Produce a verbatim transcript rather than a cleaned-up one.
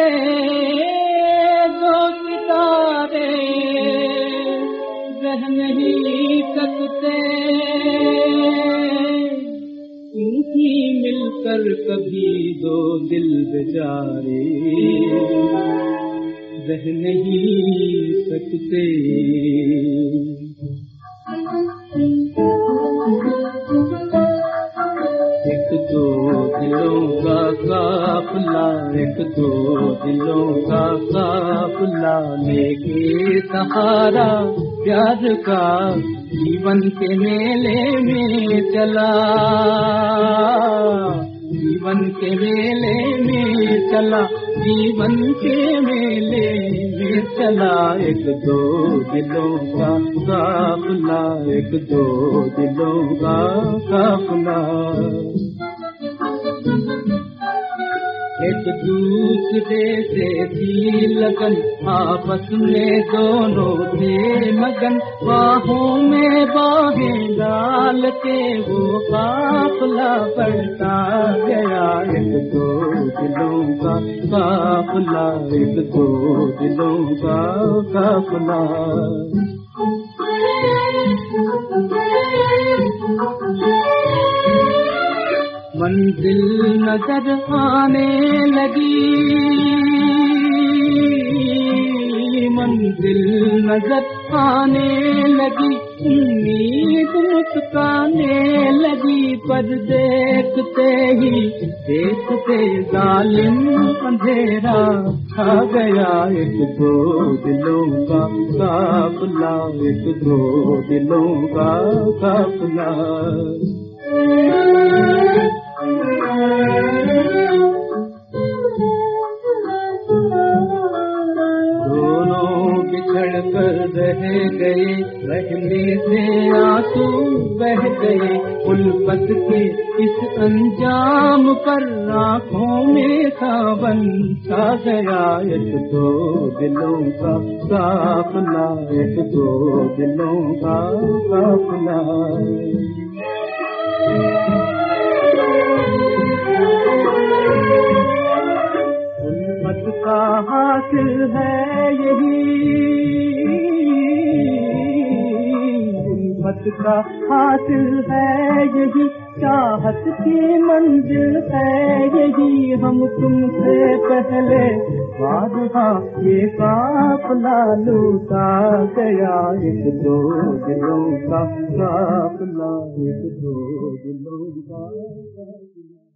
दो सितारे रह नहीं सकते, इनकी मिलकर कभी दो दिल बेचारे रह नहीं सकते। एक दो दिलों का काफिला, एक दो दिलों का काफिला लेके सहारा प्यार का जीवन के मेले में चला, जीवन के मेले में चला, जीवन के मेले में चला। एक दो दिलों का काफिला, एक दो दिलों का काफिला। एक दूसरे से थी लगन, आपस में दोनों थे मगन, बाहों में बाहें डाल के वो काफिला बढ़ता गया। एक दो दिलों का काफिला, एक दो दिलों का काफिला। मंजिल नजर आने लगी, मंजिल नजर आने लगी, उम्मीद मुस्काने लगी, पर देखते ही देखते जालिम अंधेरा छा गया। एक दो दिलों का काफिला, एक दो दिलों का काफिला। दोनों बिछड़ कर रह गए, रहने से आंसू बह गए, उल्फत के इस अंजाम पर आँखों में सावन छा गया। एक दो दिलों का काफिला, एक दो दिलों का काफिला। उल्फत का हासिल है यही, उल्फत का हासिल है यही, चाहत की मंजिल है यही, हम तुमसे पहले वादा ये काफिला लूटा गया। एक दो दिलों का काफिला, एक दो दिलों का काफिला।